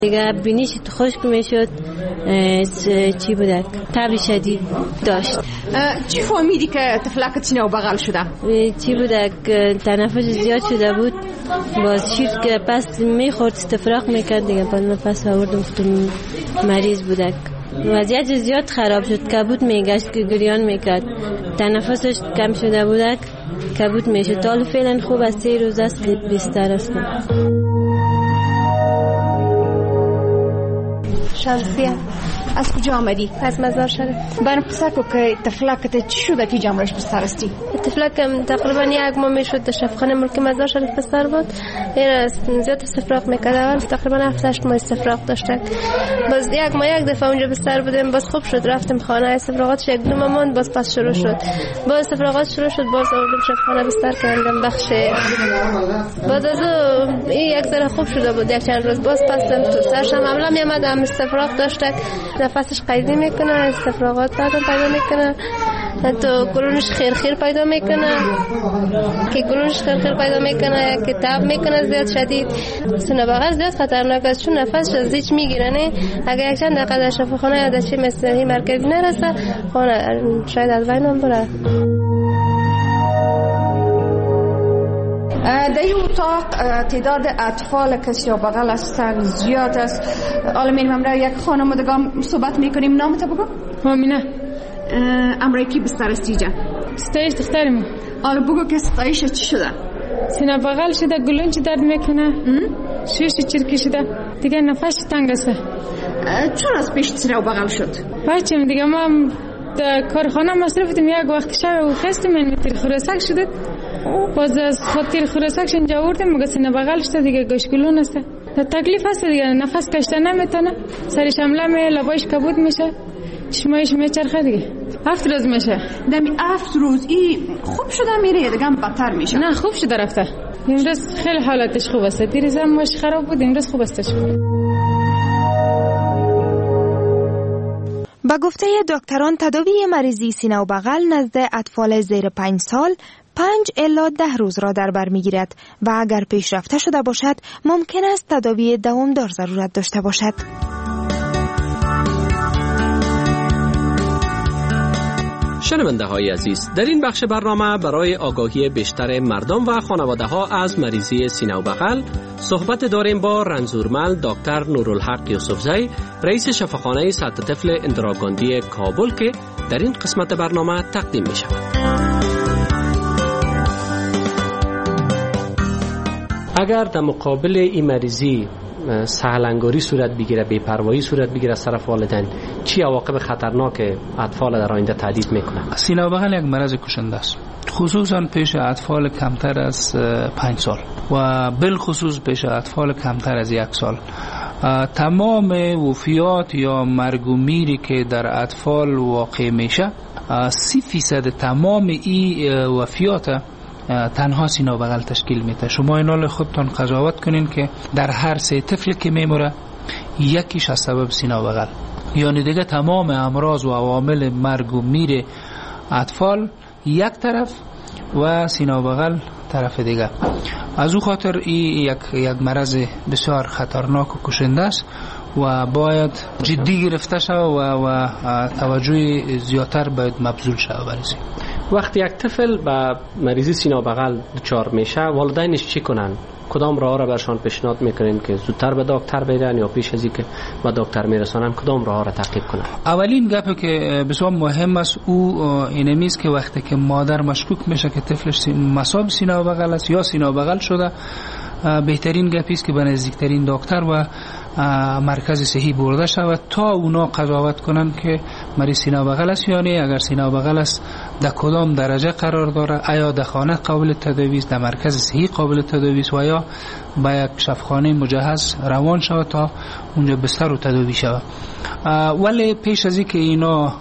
دیگه بینیش خشک میشد، چی بودک تب شدید داشت. چی فهمیدی که طفلک سینه و بغل شده؟ چی بودک تنفس زیاد شده بود، باز شیر که پس میخورد استفراغ میکرد دیگه، باز نفس آوردم فتم مریض بودک. وضعیت زیاد خراب شد، کبود میگشت که گریان میکرد، تنفسش کم شده بودک، کبود میشد. تا فعلا خوب است، 3 روز است که بستر است. شمسیه، از کجا آمدی؟ از مزار شریف. برام قصه کو که طفلکت چی شده که جامرش بستر استی؟ طفلکم تقریبا 1 ماه میشد در شفاخانه ملکی مزار شریف بستر بود. این زیاد استفراغ میکرد، اول تقریبا 7-8 ماه استفراغ داشتن. باز 1 ماه 1 دفعه اونجا بستر بودیم، باز خوب شد، رفتیم خانه، استفراغاتش 1-2 ماه ماند، باز پس شروع شد. باز استفراغات شروع شد، باز آوردیم شفاخانه بستر کردم بخش. باز از این یک ذره خوب شده بود، 1 چند روز باز پس تو سرش هم عملا میامد، هم استفراغ داشته، نفسش قیدی میکنه، استفراغات پیدا میکنه، تو گلونش خیر پیدا میکنه، که گلونش خیر پیدا میکنه، که تب میکنه زیاد شدید. سینه بغل زیاد خطرناک است، چون نفسش از هیچ میگیره نه، اگر یک چند دقیقه در شفاخانه یا در چی مثل این مرکزی نرسه، خانه شاید از بین هم بره. در این اتاق تعداد اطفال که سینه بغل هستن زیاد است. حالا میریم امرای یک خانوادگی صحبت میکنیم. نامت بگو؟ مؤمنه. امرای کی بستر استی جا؟ ستایش دخترمو. حالا بگو که ستایش چی شده؟ سینه بغل شده، گلونچ درد میکنه، شیرش چرکی شده، دیگه نفسش تنگ است. چرا از پیش سینه بغل شد؟ بچم دیگه ما در کارخانه مصرف بودیم، یک وقت شب و خستم این تیر خورسک شده، باز از خاطر خورسکش اینجا آوردیم، مگه سینه بغل شده دیگه، گوشگلون است، تکلیف هست دیگه، نفس کشیدن نمیتونه، سرش حمله می، لبایش کبود میشه، چشمایش میچرخه دیگه. 7 روز میشه. دمی 7 روز این خوب شده میره دیگه هم بدتر میشه؟ نه خوب شده رفته، امروز خیلی حالتش خوب است، دیروز هم ماش خراب بود، امروز خوب استش. با گفته دکتران تداوی مریضی سینه و بغل نزد اطفال زیر 5 سال 5 الی 10 روز را در بر میگیرد و اگر پیشرفته شده باشد ممکن است تداوی دوامدار ضرورت داشته باشد. شنونده های عزیز، در این بخش برنامه برای آگاهی بیشتر مردم و خانواده ها از مریضی سینه و بغل صحبت داریم با رنځورمل دکتر نورالحق یوسفزی، رئیس شفاخانه سطح طفل اندراگاندی کابل که در این قسمت برنامه تقدیم می شود. اگر در مقابل این مریضی سهلنگاری صورت بگیره، بی‌پروایی صورت بگیره از طرف والدین، چی عواقب خطرناک اطفال در آینده تهدید میکنه؟ سینه و بغل یک مرض کشنده است، خصوصا پیش اطفال کمتر از 5 سال و بالخصوص پیش اطفال کمتر از 1 سال. تمام وفیات یا مرگ و میری که در اطفال واقع میشه 30% تمام این وفیات تنها سینه و بغل تشکیل میده. شما اینال خودتان قضاوت کنین که در هر 3 طفل که میموره یکیش از سبب سینه و بغل، یعنی دیگه تمام امراض و عوامل مرگ و میر اطفال یک طرف و سینه و بغل طرف دیگه. از او خاطر این یک مرض بسیار خطرناک و کشنده است و باید جدی گرفته شود و توجه زیادتر باید مبذول شود برای. وقتی یک طفل با مریضی سینه و بغل دچار میشه، والدینش چی کنن؟ کدام راه را برشان پیشنهاد میکنین که زودتر به دکتر برن یا پیش از اینکه به دکتر میرسونن کدام راه را تعقیب کنن؟ اولین گپی که بسیار مهم است او اینمی است که وقتی که مادر مشکوک میشه که طفلش مصاب سینه و بغل است یا سینه و بغل شده، بهترین گپی است که به نزدیکترین دکتر و مرکز صحی برده شود تا اونا قضاوت کنن که مریض سینه و بغل است یا نه. اگر سینه و بغل است در کدام درجه قرار داره، آیا در خانه قابل تداوی است، در مرکز صحی قابل تداوی است و یا با یک شفاخانه مجهز روان شود تا اونجا بستر و تداوی شود. ولی پیش از اینکه اینا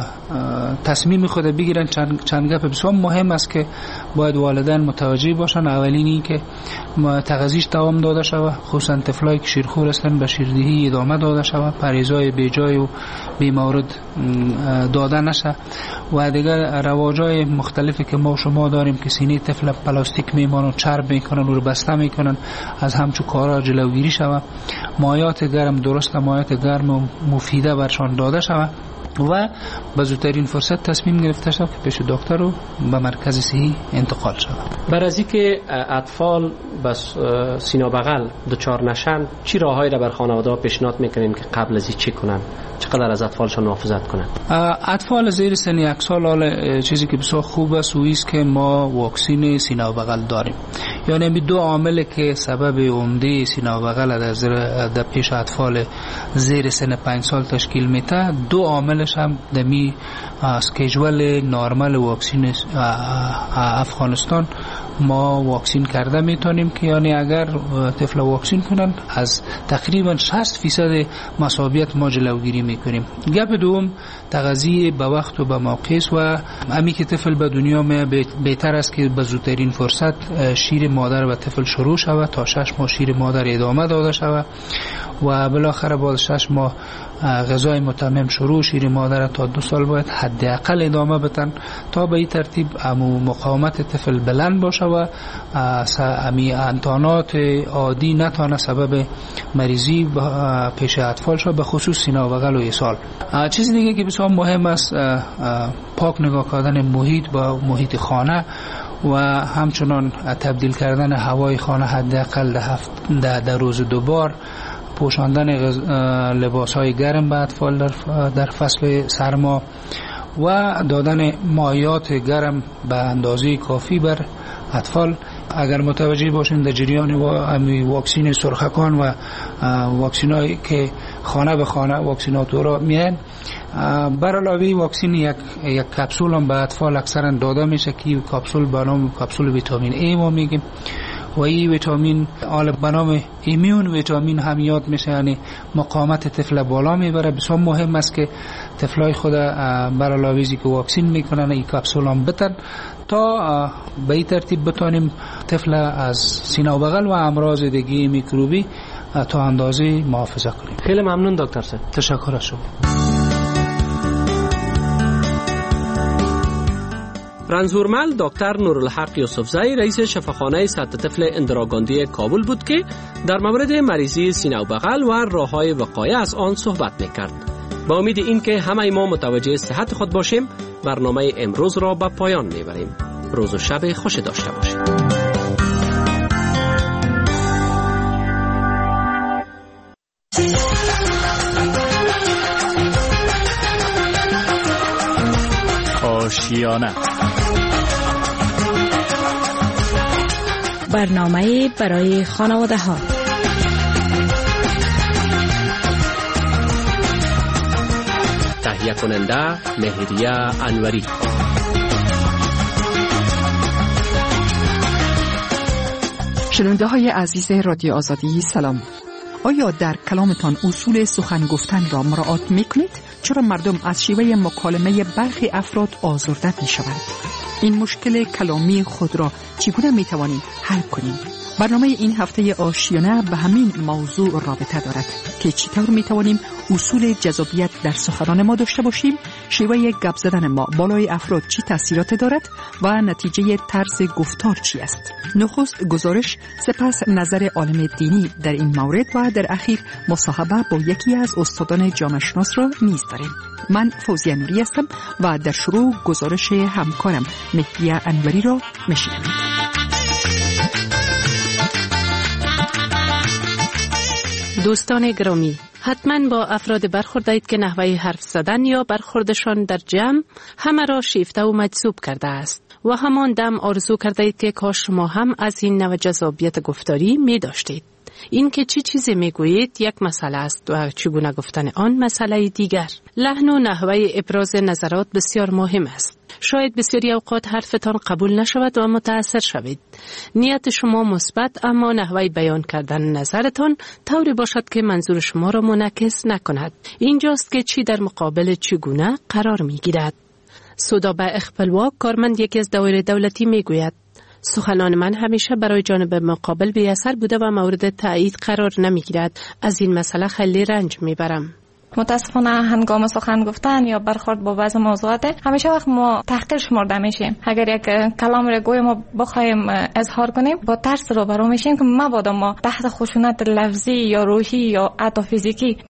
تصمیم خود بگیرن چند گپ بسیار مهم است که باید والدین متوجه باشن. اولین این که تغذیش دوام داده شود، خصوصا طفلایی که شیرخور هستند به شیردهی ادامه داده شود، پرهیزهای بیجای و بیمورد داده نشه و دیگر رواجای مختلفی که ما شما داریم که سینه طفل پلاستیک میمانن، چرب میکنن و رو بسته میکنن، از همچون کارا جلوگیری شود مایات گرم درست، مایات گرم و مفیده برشان داده شود و به زودترین فرصت تصمیم گرفته شد که پیش دکتر رو به مرکز صحی انتقال شود. بر از اینکه اطفال بس سینه بغل دچار نشن، چی راههایی را بر خانواده‌ها پیشنهاد میکنیم که قبل از این چی کنن؟ چقدر از اطفالشان محافظت کنن؟ اطفال زیر سن 1 سال حالا چیزی که بسیار خوب است و است که ما واکسین سینه و بغل داریم. یعنی این دو عامل که سبب عمده سینه و بغل در پیش اطفال زیر سن 5 سال تشکیل میده، دو عاملش هم دمی اسکیجول نرمال واکسین افغانستان ما واکسین کرده میتونیم که یعنی اگر طفل واکسین کنن از تقریبا 60% مصابیت ما جلوگیری میکنیم. گپ دوم تغذیه به وقت و به موقع و امی که طفل به دنیا می بهتر است که به زودترین فرصت شیر مادر و طفل شروع شود تا 6 ماه شیر مادر ادامه داده شود و بالاخره بعد 6 ماه غذای متمم شروع شیر مادر تا 2 سال باید حداقل ادامه بدن تا به این ترتیب مقاومت طفل بلند باشه و امی انتانات عادی نتانه سبب مریضی پیش اطفال شد، به خصوص سینه و بغل و اسهال. چیز دیگه که بسیار مهم است پاک نگاه کردن محیط با محیط خانه و همچنان تبدیل کردن هوای خانه حداقل در روز 2 بار، پوشاندن لباس‌های گرم به اطفال در فصل سرما و دادن مایات گرم به اندازه کافی بر اطفال. اگر متوجه باشین در جریان واکسین سرخکان و واکسینایی که خانه به خانه واکسیناتورها میان، بر علاوه واکسین یک کپسول هم به اطفال اکثرا داده میشه که کپسول به نام کپسول ویتامین ای ما میگیم و این ویتامین به نام ایمیون ویتامین هم یاد میشه، یعنی مقاومت طفل بالا میبره. بسیار مهم است که طفلای خود بر علاوه که واکسین میکنن این کپسول هم بتن تا به این ترتیب بتونیم طفل از سینه و بغل و امراض دیگه میکروبی تا اندازه محافظه کنیم. خیلی ممنون دکتر صاحب. تشکر از شما. رنزورمل دکتر نورالحق یوسفزئی رئیس شفاخانه سطح طفل اندراگاندی کابل بود که در مورد مریضی سینه و بغل و راه‌های وقایه از آن صحبت می‌کرد. با امید اینکه همه ما متوجه صحت خود باشیم، برنامه امروز را به پایان می‌بریم. روز و شب خوش داشته باشید. آشیانه، برنامه برای خانواده ها. تهیه کننده مهریه انوری. شنونده های عزیز رادیو آزادی سلام. آیا در کلامتان اصول سخن گفتن را مراعات میکنید؟ چرا مردم از شیوه مکالمه برخی افراد آزرده میشوند؟ این مشکل کلامی خود را چگونه میتوانیم حل کنیم؟ برنامه این هفته آشیانه به همین موضوع رابطه دارد که چطور میتوانیم اصول جذابیت در سخنان ما داشته باشیم، شیوه گپ زدن ما بالای افراد چی تاثیرات دارد و نتیجه طرز گفتار چی است. نخست گزارش، سپس نظر عالم دینی در این مورد و در اخیر مصاحبه با یکی از استادان جامعه شناس را نیز داریم. من فوزیه نوری هستم و در شروع گزارش همکارم مهریه انوری را میشنوید. دوستان گرامی، حتما با افراد برخوردید که نحوه حرف زدن یا برخوردشان در جمع همه را شیفته و مجذوب کرده است و همان دم آرزو کردید که کاش شما هم از این نوع جذابیت گفتاری می داشتید. این که چی چیزی می گویید یک مسئله است و چگونه گفتن آن مسئله دیگر. لحن و نحوه ابراز نظرات بسیار مهم است. شاید بسیاری اوقات حرفتان قبول نشود و متأثر شوید. نیت شما مثبت، اما نحوه بیان کردن نظرتان طوری باشد که منظور شما را منعکس نکند. اینجاست که چی در مقابل چگونه قرار می گیرد. سودابه اخپلواک، کارمند یکی از دوایر دولتی می گوید: سخنان من همیشه برای جانب مقابل بی اثر بوده و مورد تایید قرار نمی گیرد. از این مسئله خیلی رنج می برم. متاسفانه هنگام سخن گفتن یا برخورد با بعض موضوعات همیشه وقت ما تحقیر شمرده میشیم. اگر یک کلام را گویا ما بخوایم اظهار کنیم با ترس روبرو میشیم که مبادا ما تحت خشونت لفظی یا روحی یا حتی فیزیکی